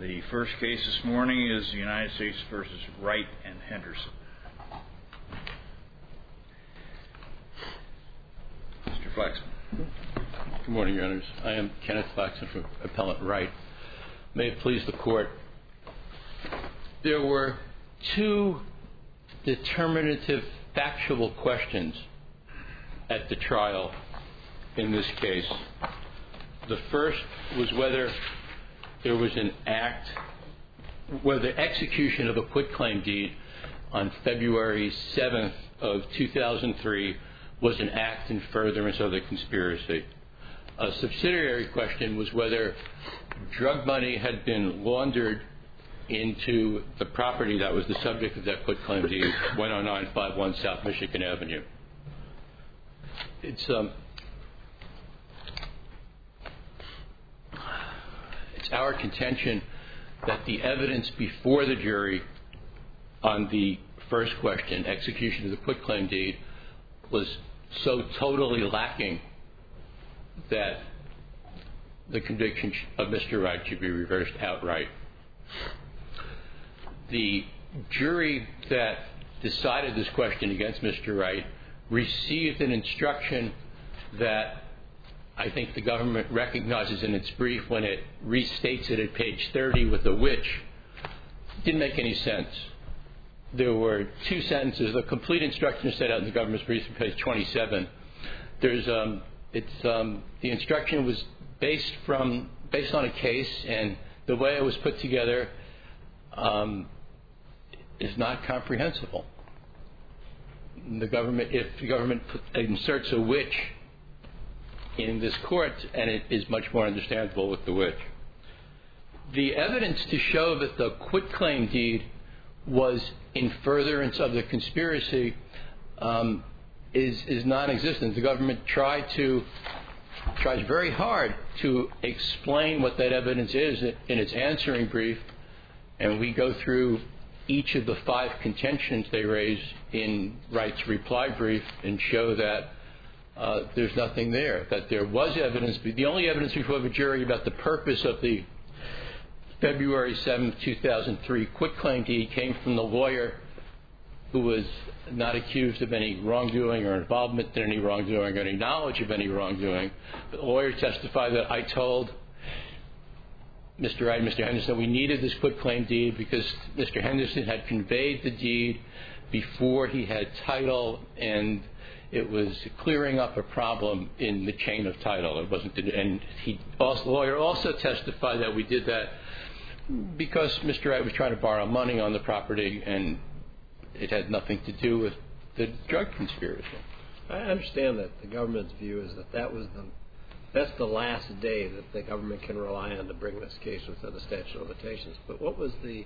The first case this morning is the United States v. Wright and Henderson. Mr. Flaxman. Good morning, Your Honors. I am Kenneth Flaxman for Appellant Wright. May it please the Court. There were two determinative factual questions at the trial in this case. The first was whether there was an act, whether the execution of a quitclaim deed on February 7th of 2003 was an act in furtherance of the conspiracy. A subsidiary question was whether drug money had been laundered into the property that was the subject of that quitclaim deed, 10951 South Michigan Avenue. It's our contention that the evidence before the jury on the first question, execution of the quitclaim deed, was so totally lacking that the conviction of Mr. Wright should be reversed outright. The jury that decided this question against Mr. Wright received an instruction that I think the government recognizes in its brief when it restates it at page 30 with a which. Didn't make any sense. There were two sentences. The complete instruction is set out in the government's brief on page 27. The instruction was based on a case, and the way it was put together is not comprehensible. If the government inserts a which in this court, and it is much more understandable with the which. The evidence to show that the quitclaim deed was in furtherance of the conspiracy is non-existent. The government tries very hard to explain what that evidence is in its answering brief, and we go through each of the five contentions they raise in Wright's reply brief and show that there's nothing there, that there was evidence. The only evidence before the jury about the purpose of the February 7, 2003 quitclaim deed came from the lawyer who was not accused of any wrongdoing or involvement in any wrongdoing or any knowledge of any wrongdoing. The lawyer testified that I told Mr. Wright and Mr. Henderson we needed this quitclaim deed because Mr. Henderson had conveyed the deed before he had title, and it was clearing up a problem in the chain of title. It wasn't, and the lawyer also testified that we did that because Mr. Wright was trying to borrow money on the property, and it had nothing to do with the drug conspiracy. I understand that the government's view is that that's the last day that the government can rely on to bring this case within the statute of limitations. But what was the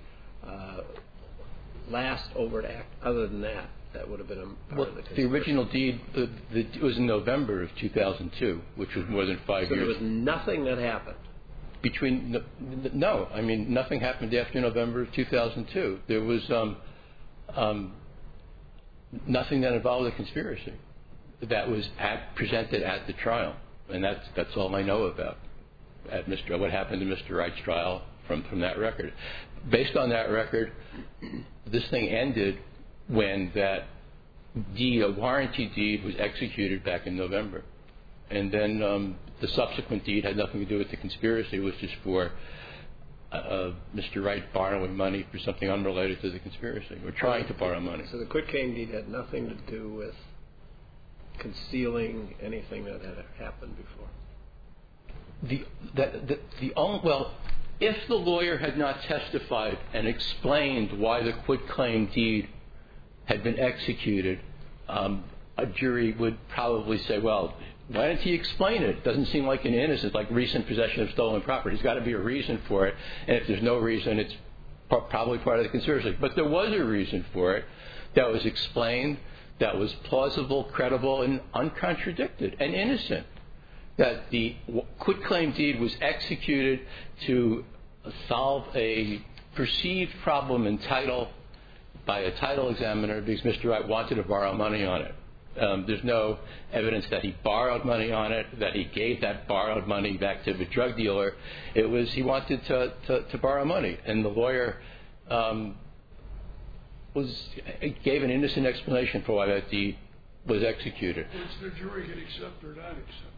last overt act other than that would have been a part of the conspiracy? The original deed it was in November of 2002, which was more than 5 years. So there was nothing that happened? No. I mean, nothing happened after November of 2002. There was nothing that involved the conspiracy that was presented at the trial. And that's all I know about what happened to Mr. Wright's trial from that record. Based on that record, this thing ended when that deed, a warranty deed, was executed back in November. And then the subsequent deed had nothing to do with the conspiracy. It was just for Mr. Wright borrowing money for something unrelated to the conspiracy, or trying to borrow money. So the quitclaim deed had nothing to do with concealing anything that had happened before? Well, if the lawyer had not testified and explained why the quitclaim deed had been executed, a jury would probably say, well, why didn't he explain it? It doesn't seem like an innocent, like recent possession of stolen property. There's got to be a reason for it. And if there's no reason, it's probably part of the conspiracy. But there was a reason for it that was explained, that was plausible, credible, and uncontradicted, and innocent. That the quitclaim deed was executed to solve a perceived problem in title by a title examiner because Mr. Wright wanted to borrow money on it. There's no evidence that he borrowed money on it, that he gave that borrowed money back to the drug dealer. It was he wanted to borrow money, and the lawyer gave an innocent explanation for why that deed was executed. Which the jury can accept or not accept.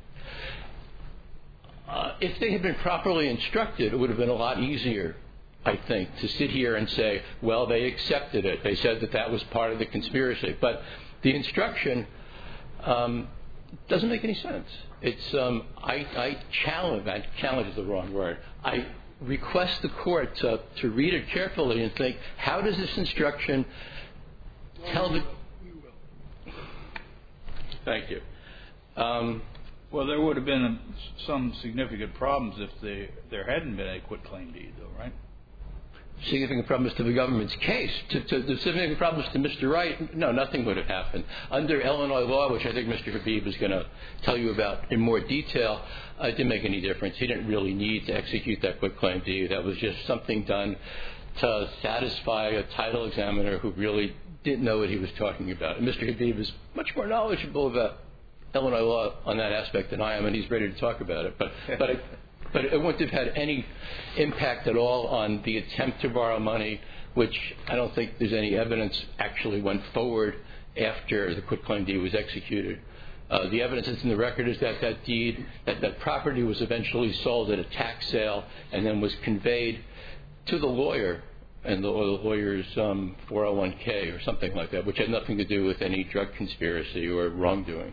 If they had been properly instructed, it would have been a lot easier, I think, to sit here and say, well, they accepted it. They said that was part of the conspiracy. But the instruction doesn't make any sense. It's I challenge is the wrong word. I request the court to read it carefully and think, how does this instruction tell the... We will. Thank you. Well, there would have been some significant problems if there hadn't been a quitclaim deed, though, right? Significant problems to the government's case. To the significant problems to Mr. Wright, no, nothing would have happened. Under Illinois law, which I think Mr. Habib is going to tell you about in more detail, it didn't make any difference. He didn't really need to execute that quitclaim deed. That was just something done to satisfy a title examiner who really didn't know what he was talking about. And Mr. Habib is much more knowledgeable about Illinois law on that aspect than I am, and he's ready to talk about it. But it wouldn't have had any impact at all on the attempt to borrow money, which I don't think there's any evidence actually went forward after the quitclaim deed was executed. The evidence that's in the record is that that property was eventually sold at a tax sale and then was conveyed to the lawyer and the lawyer's 401k or something like that, which had nothing to do with any drug conspiracy or wrongdoing.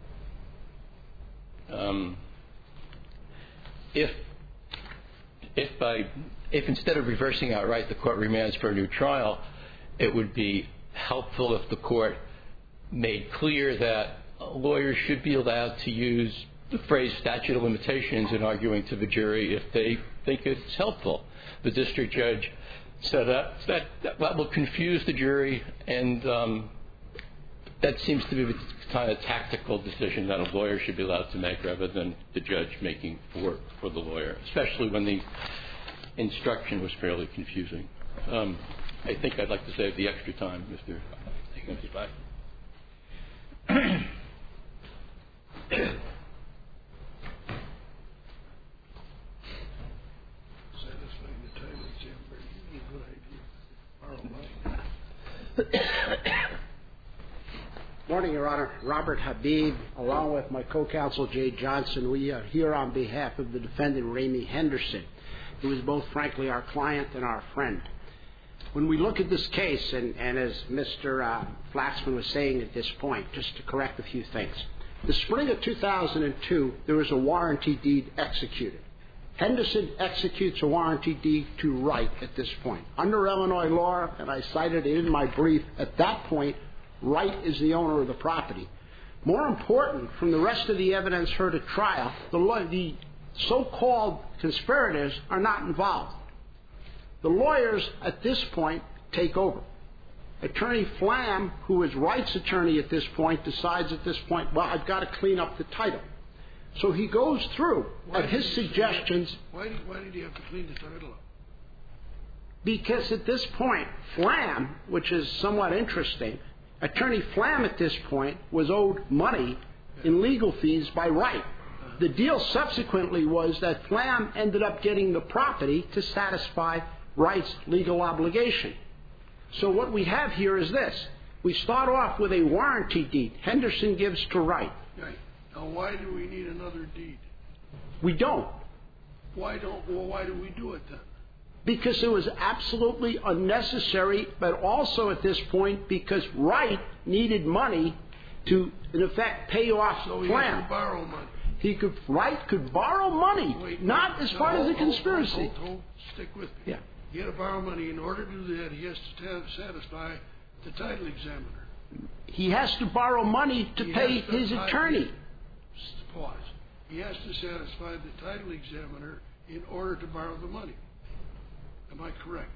If instead of reversing outright the court remands for a new trial, it would be helpful if the court made clear that lawyers should be allowed to use the phrase statute of limitations in arguing to the jury if they think it's helpful. The district judge said that will confuse the jury, and that seems to be the kind of tactical decision that a lawyer should be allowed to make rather than the judge making for the lawyer, especially when the instruction was fairly confusing. I think I'd like to save the extra time, Mr. Higgins. Satisfying the title examiner is a good idea. Morning, Your Honor. Robert Habib, along with my co-counsel Jay Johnson, we are here on behalf of the defendant, Ramey Henderson, who is both, frankly, our client and our friend. When we look at this case, and as Mr. Flaxman was saying at this point, just to correct a few things, the spring of 2002, there was a warranty deed executed. Henderson executes a warranty deed to Wright at this point. Under Illinois law, and I cited it in my brief, at that point, Wright is the owner of the property. More important, from the rest of the evidence heard at trial, the so-called conspirators are not involved. The lawyers at this point take over. Attorney Flam, who is Wright's attorney at this point, decides at this point, well, I've got to clean up the title. So he goes through, at his suggestions... Why did he have to clean the title up? Because at this point, Flam, which is somewhat interesting, Attorney Flam at this point was owed money in legal fees by Wright. The deal subsequently was that Flam ended up getting the property to satisfy Wright's legal obligation. So what we have here is this. We start off with a warranty deed Henderson gives to Wright. Right. Now, why do we need another deed? We don't. Why do we do it then? Because it was absolutely unnecessary, but also at this point because Wright needed money to, in effect, pay off So he Flam. had to borrow money. Wright could borrow money, not as part of the conspiracy. Hold, stick with me. Yeah. He had to borrow money. In order to do that, he has to satisfy the title examiner. He has to borrow money to pay his attorney. Pause. He has to satisfy the title examiner in order to borrow the money. Am I correct?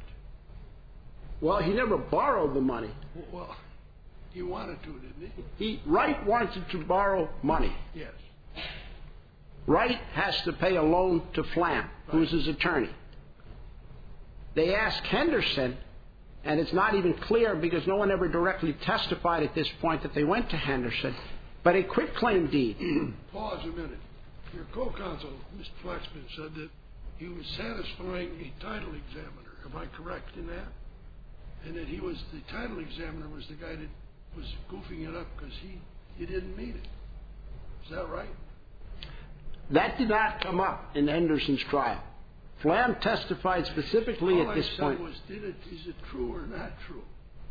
Well, he never borrowed the money. Well, he wanted to, didn't he? Wright wanted to borrow money. Yes. Wright has to pay a loan to Flam, who's his attorney. They ask Henderson And it's not even clear because no one ever directly testified at this point that they went to Henderson. But a quitclaim deed. Pause a minute. Your co-counsel, Mr. Flaxman, said that he was satisfying a title examiner. Am I correct in that? And that the title examiner was the guy that was goofing it up because he didn't meet it. Is that right? That did not come up in Henderson's trial. Flam testified specifically at this point. All I said was, is it true or not true?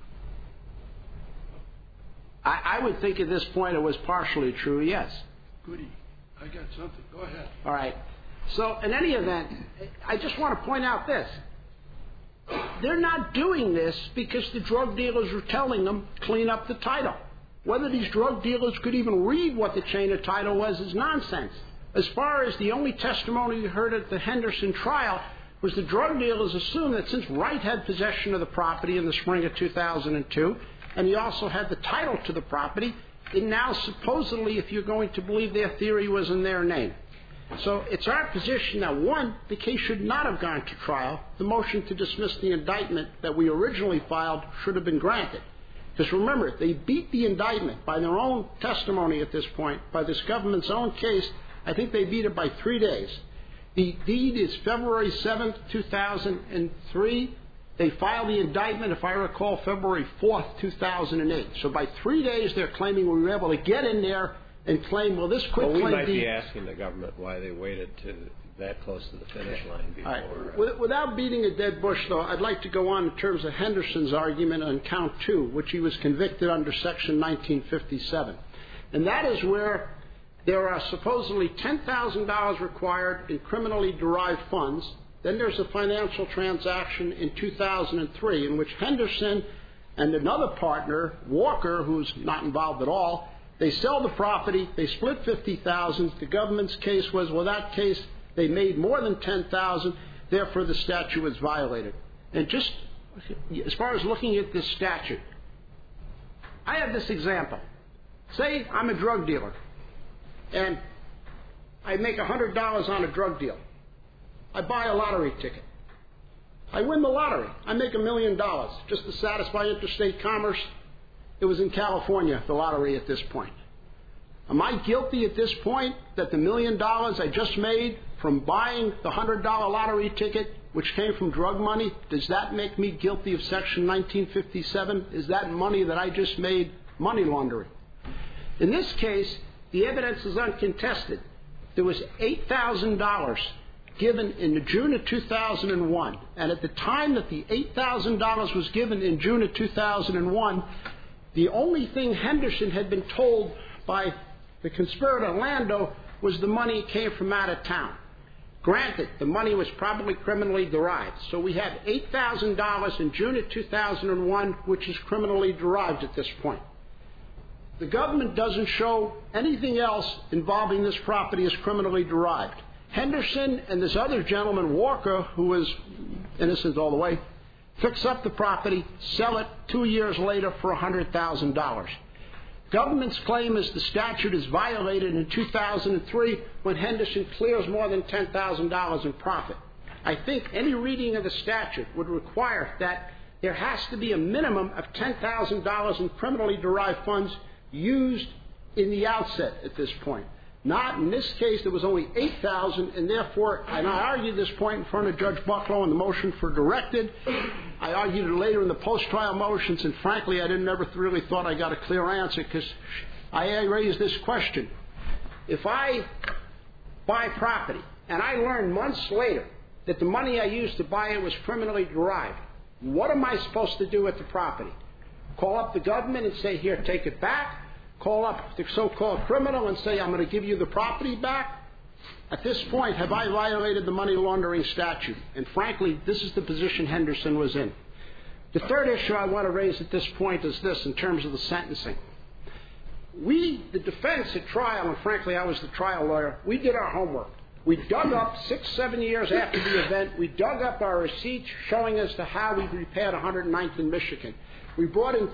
I would think at this point it was partially true, yes. Goody. I got something. Go ahead. All right. So in any event, I just want to point out this. They're not doing this because the drug dealers were telling them, clean up the title. Whether these drug dealers could even read what the chain of title was is nonsense. As far as the only testimony you heard at the Henderson trial was the drug dealers assumed that since Wright had possession of the property in the spring of 2002, and he also had the title to the property, it now supposedly, if you're going to believe their theory, was in their name. So it's our position that, one, the case should not have gone to trial. The motion to dismiss the indictment that we originally filed should have been granted. Because remember, they beat the indictment by their own testimony at this point, by this government's own case. I think they beat it by 3 days. The deed is February 7th, 2003. They filed the indictment, if I recall, February 4th, 2008. So by 3 days, they're claiming we were able to get in there and claim, well, this quick claim we might deed. be asking the government why they waited to that close to the finish line before. Right. Without beating a dead bush, though, I'd like to go on in terms of Henderson's argument on count 2, which he was convicted under Section 1957. And that is where there are supposedly $10,000 required in criminally derived funds. Then there's a financial transaction in 2003 in which Henderson and another partner, Walker, who's not involved at all, they sell the property, they split $50,000. The government's case was, well, that case, they made more than $10,000, therefore the statute was violated. And just as far as looking at this statute, I have this example. Say I'm a drug dealer, and I make $100 on a drug deal. I buy a lottery ticket. I win the lottery. I make $1 million just to satisfy interstate commerce. It was in California, the lottery at this point. Am I guilty at this point that the $1 million I just made from buying the $100 lottery ticket, which came from drug money, does that make me guilty of Section 1957? Is that money that I just made money laundering? In this case, the evidence is uncontested. There was $8,000 given in June of 2001. And at the time that the $8,000 was given in June of 2001, the only thing Henderson had been told by the conspirator Lando was the money came from out of town. Granted, the money was probably criminally derived. So we have $8,000 in June of 2001, which is criminally derived at this point. The government doesn't show anything else involving this property as criminally derived. Henderson and this other gentleman, Walker, who was innocent all the way, fix up the property, sell it 2 years later for $100,000. Government's claim is the statute is violated in 2003 when Henderson clears more than $10,000 in profit. I think any reading of the statute would require that there has to be a minimum of $10,000 in criminally derived funds used in the outset at this point. Not in this case, there was only $8,000, and therefore, and I argued this point in front of Judge Bucklow in the motion for directed. I argued it later in the post-trial motions, and frankly, I never really thought I got a clear answer because I raised this question. If I buy property, and I learn months later that the money I used to buy it was criminally derived, what am I supposed to do with the property? Call up the government and say, here, take it back? Call up the so-called criminal and say, I'm going to give you the property back? At this point, have I violated the money laundering statute? And frankly, this is the position Henderson was in. The third issue I want to raise at this point is this in terms of the sentencing. We, the defense at trial, and frankly I was the trial lawyer, we did our homework. We dug up 6-7 years after the event, we dug up our receipts showing as to how we repaired 109th in Michigan. We brought in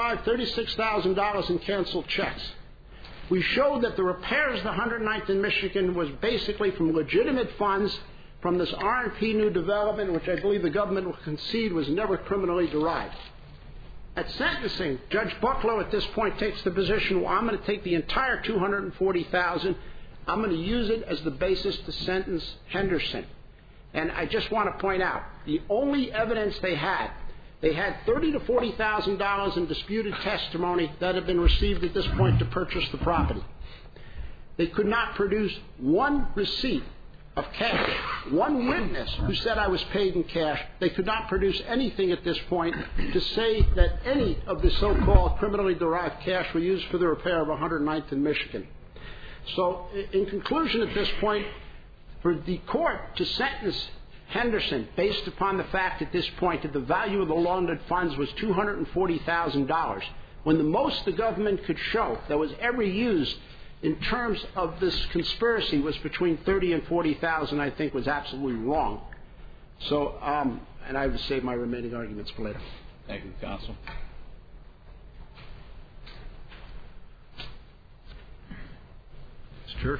$36,000 in canceled checks. We showed that the repairs of the 109th in Michigan was basically from legitimate funds from this R&P new development, which I believe the government will concede was never criminally derived. At sentencing, Judge Bucklow at this point takes the position, well, I'm going to take the entire $240,000, I'm going to use it as the basis to sentence Henderson. And I just want to point out, the only evidence they had $30,000 to $40,000 in disputed testimony that had been received at this point to purchase the property. They could not produce one receipt of cash, one witness who said I was paid in cash. They could not produce anything at this point to say that any of the so-called criminally derived cash were used for the repair of 109th in Michigan. So in conclusion at this point, for the court to sentence Henderson based upon the fact at this point that the value of the laundered funds was $240,000, when the most the government could show that was ever used in terms of this conspiracy was between $30,000 and $40,000, I think was absolutely wrong. So, and I would save my remaining arguments for later. Thank you, counsel. Ms. Church.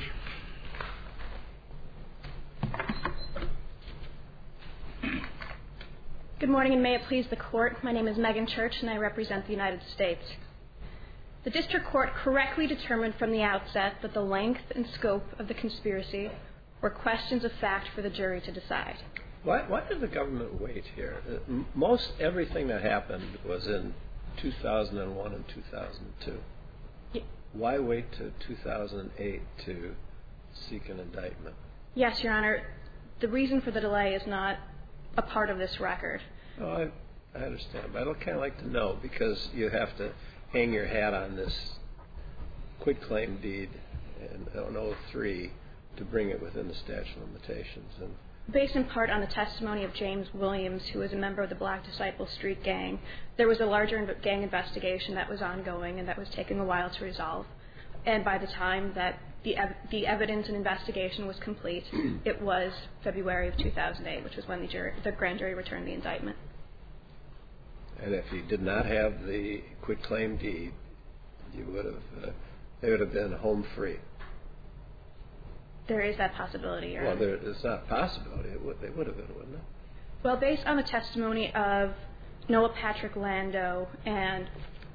Good morning, and may it please the court. My name is Megan Church, and I represent the United States. The district court correctly determined from the outset that the length and scope of the conspiracy were questions of fact for the jury to decide. Why did the government wait here? Most everything that happened was in 2001 and 2002. Why wait to 2008 to seek an indictment? Yes, Your Honor. The reason for the delay is not a part of this record. Oh, I understand, but I'd kind of like to know, because you have to hang your hat on this quitclaim deed in 2003 to bring it within the statute of limitations. And based in part on the testimony of James Williams, who was a member of the Black Disciple Street gang, there was a larger gang investigation that was ongoing and that was taking a while to resolve. And by the time that the evidence and investigation was complete, it was February of 2008, which was when the grand jury returned the indictment. And if you did not have the quitclaim deed, they would have been home free. There is that possibility, Your Honor. Well, it's not a possibility. They would have been, wouldn't it? Well, based on the testimony of Noah Patrick Lando and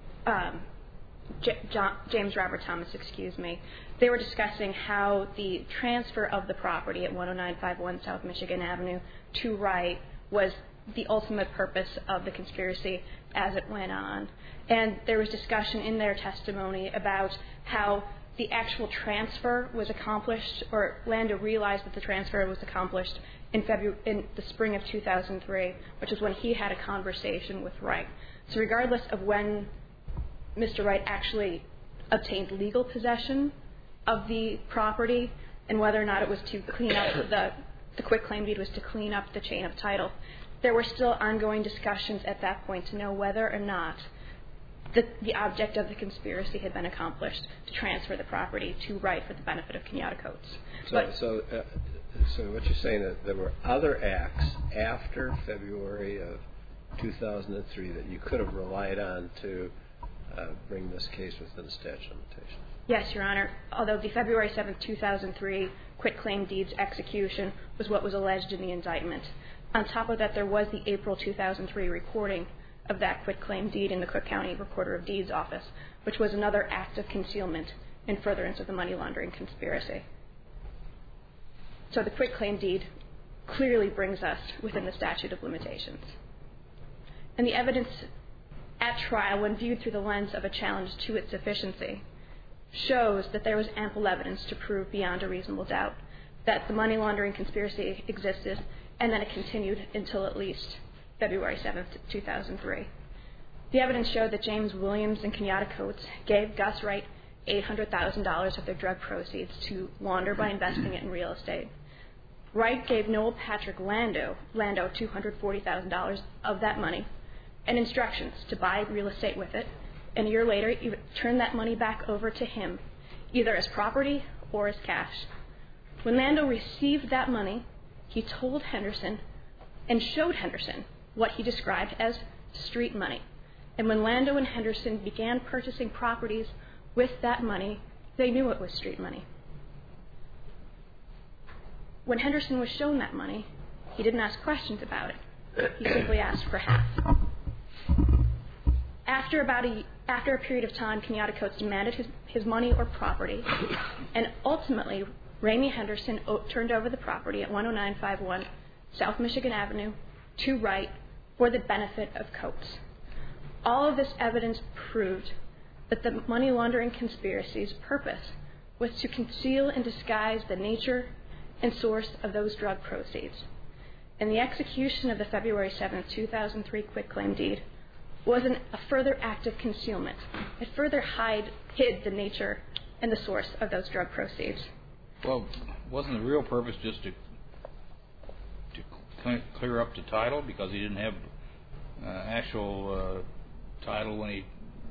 James Robert Thomas, they were discussing how the transfer of the property at 10951 South Michigan Avenue to Wright was the ultimate purpose of the conspiracy as it went on. And there was discussion in their testimony about how the actual transfer was accomplished, or Lando realized that the transfer was accomplished in the spring of 2003, which is when he had a conversation with Wright. So regardless of when Mr. Wright actually obtained legal possession of the property and whether or not it was to clean up the quitclaim deed was to clean up the chain of title, there were still ongoing discussions at that point to know whether or not the object of the conspiracy had been accomplished to transfer the property to Wright for the benefit of Kenyatta Coates. So what you're saying is there were other acts after February of 2003 that you could have relied on to bring this case within the statute of limitations? Yes, Your Honor. Although the February 7, 2003 quitclaim deed's execution was what was alleged in the indictment. On top of that, there was the April 2003 recording of that quitclaim deed in the Cook County Recorder of Deeds office, which was another act of concealment in furtherance of the money laundering conspiracy. So the quitclaim deed clearly brings us within the statute of limitations. And the evidence at trial, when viewed through the lens of a challenge to its sufficiency, shows that there was ample evidence to prove beyond a reasonable doubt that the money laundering conspiracy existed, and then it continued until at least February 7, 2003. The evidence showed that James Williams and Kenyatta Coates gave Gus Wright $800,000 of their drug proceeds to launder by investing it in real estate. Wright gave Noel Patrick Lando $240,000 of that money and instructions to buy real estate with it, and a year later he would turn that money back over to him, either as property or as cash. When Lando received that money, he told Henderson and showed Henderson what he described as street money. And when Lando and Henderson began purchasing properties with that money, they knew it was street money. When Henderson was shown that money, he didn't ask questions about it. He simply asked for half. After a period of time, Kenyatta Coates demanded his money or property, and ultimately, Ramey Henderson turned over the property at 10951 South Michigan Avenue to Wright for the benefit of Coates. All of this evidence proved that the money laundering conspiracy's purpose was to conceal and disguise the nature and source of those drug proceeds. And the execution of the February 7, 2003 quitclaim deed was a further act of concealment. It further hid the nature and the source of those drug proceeds. Well, wasn't the real purpose just to clear up the title because he didn't have actual title when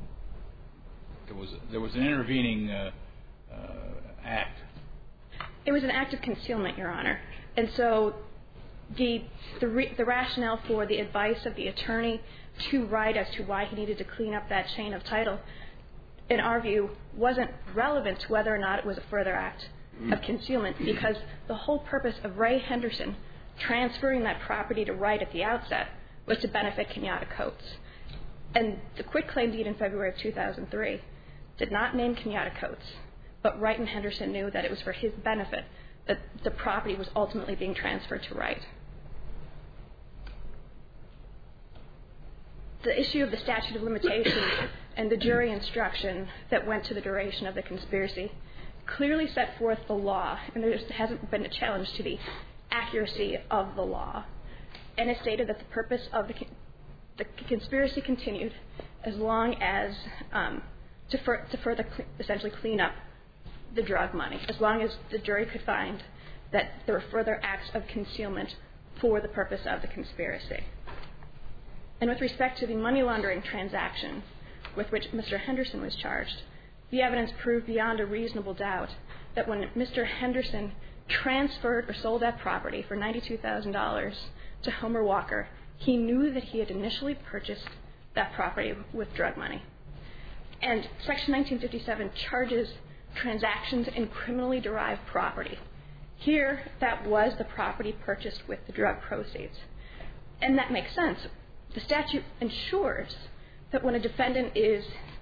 there was an intervening act? It was an act of concealment, Your Honor. And so the rationale for the advice of the attorney to Wright as to why he needed to clean up that chain of title, in our view, wasn't relevant to whether or not it was a further act of concealment, because the whole purpose of Ray Henderson transferring that property to Wright at the outset was to benefit Kenyatta Coates. And the quitclaim deed in February of 2003 did not name Kenyatta Coates, but Wright and Henderson knew that it was for his benefit that the property was ultimately being transferred to Wright. The issue of the statute of limitations and the jury instruction that went to the duration of the conspiracy clearly set forth the law, and there hasn't been a challenge to the accuracy of the law. And it stated that the purpose of the conspiracy continued as long as to further essentially clean up the drug money, as long as the jury could find that there were further acts of concealment for the purpose of the conspiracy. And with respect to the money laundering transaction with which Mr. Henderson was charged, the evidence proved beyond a reasonable doubt that when Mr. Henderson transferred or sold that property for $92,000 to Homer Walker, he knew that he had initially purchased that property with drug money. And Section 1957 charges transactions in criminally derived property. Here, that was the property purchased with the drug proceeds. And that makes sense. The statute ensures that when a defendant is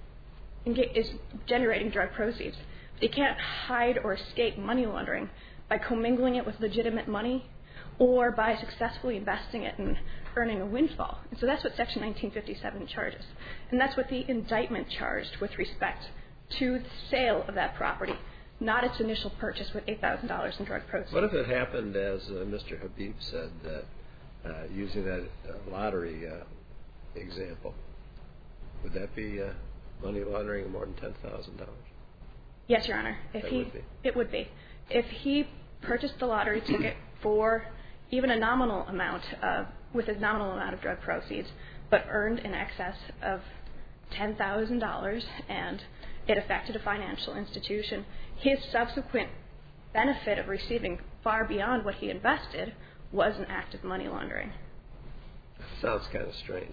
generating drug proceeds, they can't hide or escape money laundering by commingling it with legitimate money or by successfully investing it and earning a windfall. And so that's what Section 1957 charges. And that's what the indictment charged with respect to the sale of that property, not its initial purchase with $8,000 in drug proceeds. What if it happened, as Mr. Habib said, that using that lottery example, would that be money laundering of more than $10,000? Yes, Your Honor. It would be. If he purchased the lottery ticket for even a nominal amount with a nominal amount of drug proceeds, but earned in excess of $10,000 and it affected a financial institution, his subsequent benefit of receiving far beyond what he invested was an act of money laundering. Sounds kind of strange.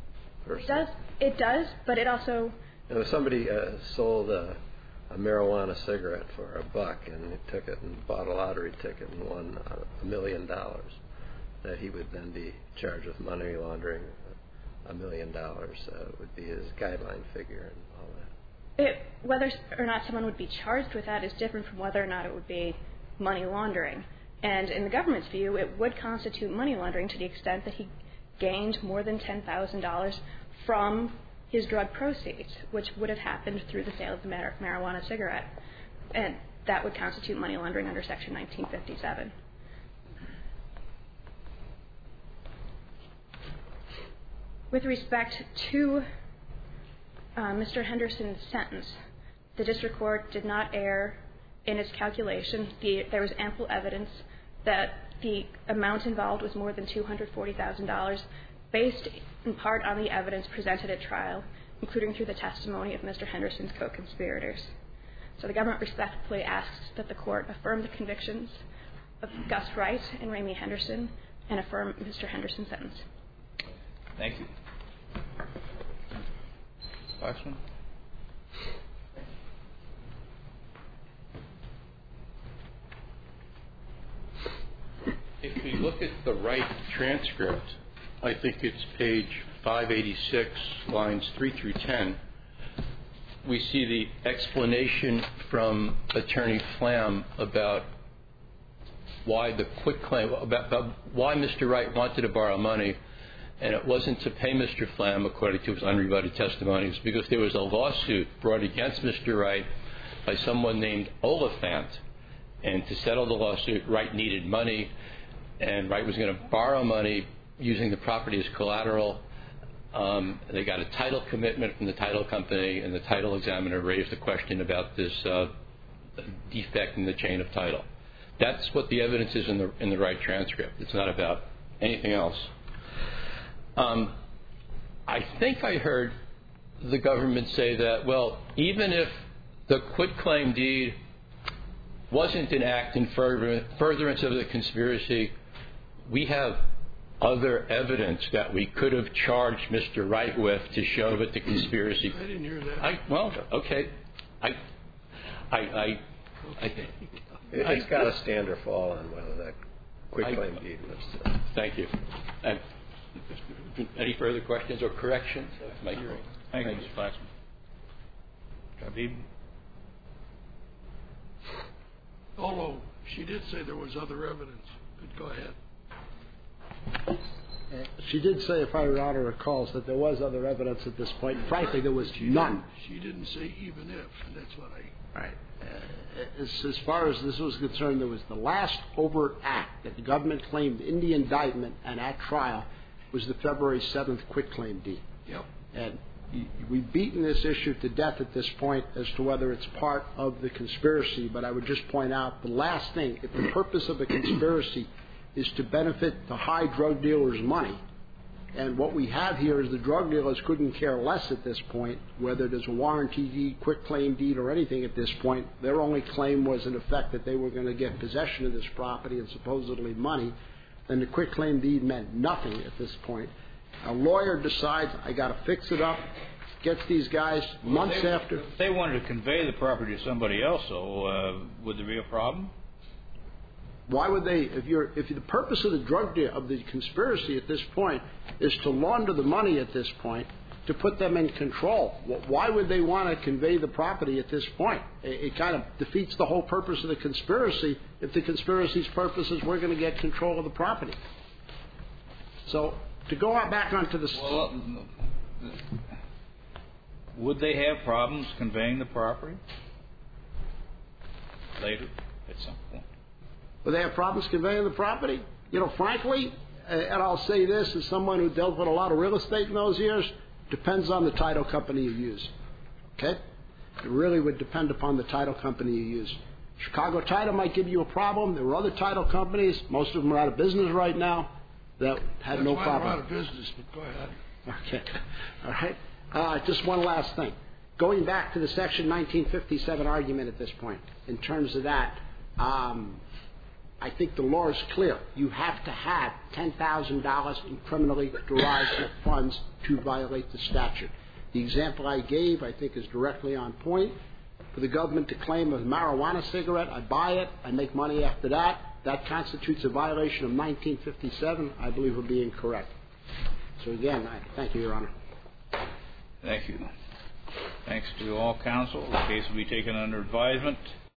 It does, but it also... If somebody sold a marijuana cigarette for $1 and he took it and bought a lottery ticket and won $1 million, that he would then be charged with money laundering $1 million would be his guideline figure and all that. Whether or not someone would be charged with that is different from whether or not it would be money laundering. And in the government's view, it would constitute money laundering to the extent that he gained more than $10,000 from his drug proceeds, which would have happened through the sale of the marijuana cigarette. And that would constitute money laundering under Section 1957. With respect to Mr. Henderson's sentence, the district court did not err in its calculation. There was ample evidence that the amount involved was more than $240,000, based in part on the evidence presented at trial, including through the testimony of Mr. Henderson's co-conspirators. So the government respectfully asks that the court affirm the convictions of Gus Wright and Ramey Henderson and affirm Mr. Henderson's sentence. Thank you. Waxman? look at the right transcript, I think it's page 586, lines 3 through 10, we see the explanation from Attorney Flam about why the quitclaim, about why Mr. Wright wanted to borrow money, and it wasn't to pay Mr. Flam, according to his unrebutted testimony. It was because there was a lawsuit brought against Mr. Wright by someone named Oliphant, and to settle the lawsuit, Wright needed money, and Wright was going to borrow money using the property as collateral. They got a title commitment from the title company, and the title examiner raised a question about this defect in the chain of title. That's what the evidence is in the right transcript. It's not about anything else. I think I heard the government say that, well, even if the quitclaim deed wasn't an act in furtherance of the conspiracy, we have other evidence that we could have charged Mr. Wright with to show that the conspiracy. I didn't hear that. Well, okay. It's got to stand or fall on whether that quitclaim deed was. Thank you. Any further questions or corrections of my hearing? Thank you, Mr. Flaxman. Habib? Although she did say there was other evidence. But go ahead. She did say, if Your Honor recalls, that there was other evidence at this point. Frankly, there was none. She didn't say even if, and that's what I... Right. As far as this was concerned, there was the last overt act that the government claimed in the indictment and at trial was the February 7th quitclaim deed. Yep. And we've beaten this issue to death at this point as to whether it's part of the conspiracy, but I would just point out the last thing, if the purpose of a conspiracy is to benefit the high drug dealer's money, and what we have here is the drug dealers couldn't care less at this point whether there's a warranty deed, quitclaim deed, or anything at this point. Their only claim was, in effect, that they were going to get possession of this property and supposedly money, and the quitclaim deed meant nothing at this point. A lawyer decides, I got to fix it up, gets these guys months after. If they wanted to convey the property to somebody else, though, would there be a problem? Why would they? If the purpose of the drug deal of the conspiracy at this point is to launder the money at this point, to put them in control, why would they want to convey the property at this point? It kind of defeats the whole purpose of the conspiracy if the conspiracy's purpose is we're going to get control of the property. So to go back onto the... Well, would they have problems conveying the property later at some point? Would they have problems conveying the property? You know, frankly, and I'll say this as someone who dealt with a lot of real estate in those years, depends on the title company you use. Okay? It really would depend upon the title company you use. Chicago Title might give you a problem. There were other title companies, most of them are out of business right now, that had no problem. That's why we're out of business, but go ahead. Okay. All right. Just one last thing. Going back to the Section 1957 argument at this point, in terms of that, I think the law is clear. You have to have $10,000 in criminally derived funds to violate the statute. The example I gave, I think, is directly on point. For the government to claim a marijuana cigarette, I buy it, I make money after that. That constitutes a violation of 1957. I believe would be incorrect. So again, I thank you, Your Honor. Thank you. Thanks to all counsel. The case will be taken under advisement.